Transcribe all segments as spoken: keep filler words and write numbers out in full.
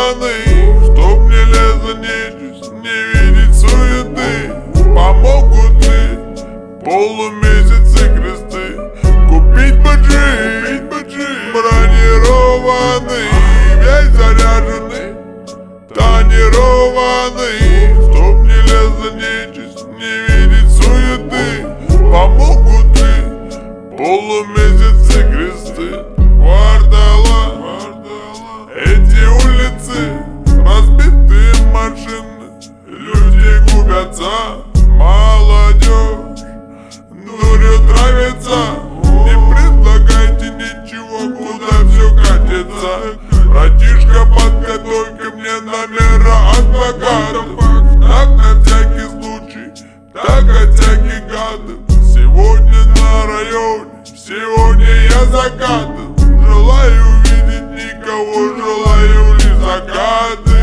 Бронированный, чтоб не лезла нечисть, не видеть суеты. Помогут ли полумесяцы кресты купить баджи, бронированный, весь заряженный, тонированный, чтоб не лезла нечисть, не видеть суеты. Помогут ли полумесяцы кресты. Квартала, эти улицы, разбитые машины, люди губятся, молодежь дурью травится. Не предлагайте ничего, куда все катится. Братишка, подготовь-ка мне номера адвокатов, так на всякий случай, так от всяких гадов. Сегодня на районе, сегодня я закатан. Желаю увидеть никого, желаю лишь закаты.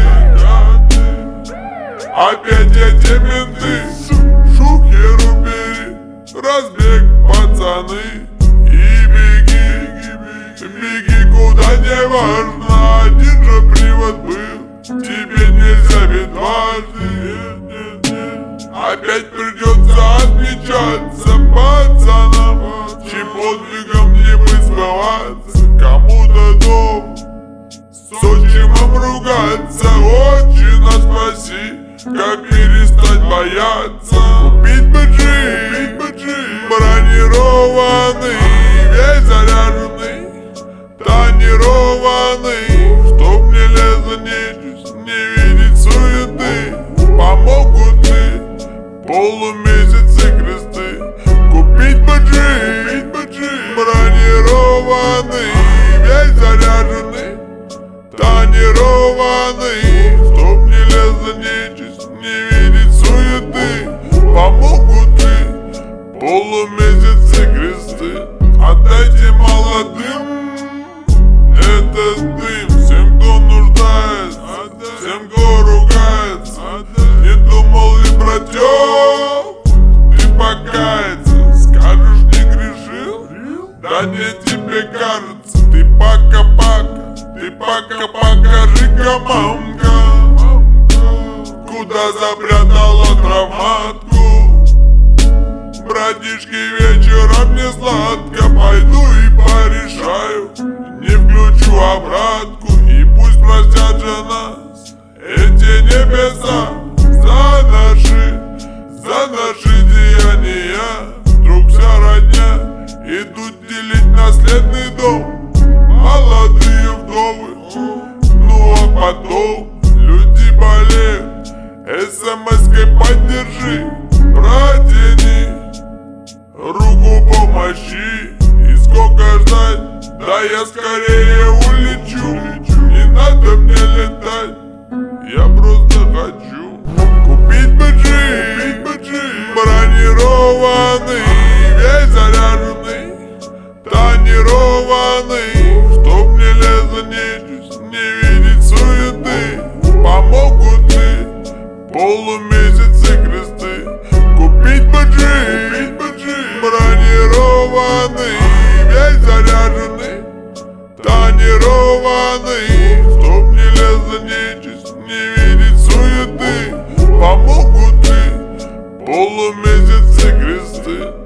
Опять эти менты, шухеру бери, разбег, пацаны. И беги, беги куда не важно, один же привод был, тебе нельзя ведь дважды. Опять придется отмечаться пацанам, чьим подвигом не быть сбываться. Кому-то дом с отчимом ругаться. Отчина, спаси, как перестать бояться. Купить баджи, бронированный, весь заряженный, тонированный, чтоб не лезла нечисть, не видеть суеты. Помогут ли полумесяцы кресты купить баджи, бронированный, весь заряженный, тонированный, чтоб не лезла нечисть, не видеть суеты. Помогут ли полумесяцы кресты. Отдайте молодым этот дым, всем, кто нуждается, всем, кто ругается. Не думал ли, братёк, ты покаяться? Скажешь, не грешил? Да не тебе кажется. Ты пока-пока, ты пока покажи-ка, мамка, куда запрятала травматку. Братишки, вечером не сладко, пойду и порешаю, не включу обратку. И пусть простят же нас эти небеса за наши, за наши деяния. Вдруг вся родня идут делить наследный дом, молодые вдовы, ну а потом люди болеют. СМС-кой поддержи, протяни руку помощи. И сколько ждать, да я скорее улечу. Не надо мне летать, я просто хочу купить баджи, бронированный, весь заряженный, тонированный, чтоб не лезла нечисть, не видеть суеты. Помогут ли полумесяцы кресты купить баджи, бронированный, весь заряженный, тонированный, чтоб не лезла нечисть, не видеть суеты. Помогут ли полумесяцы кресты.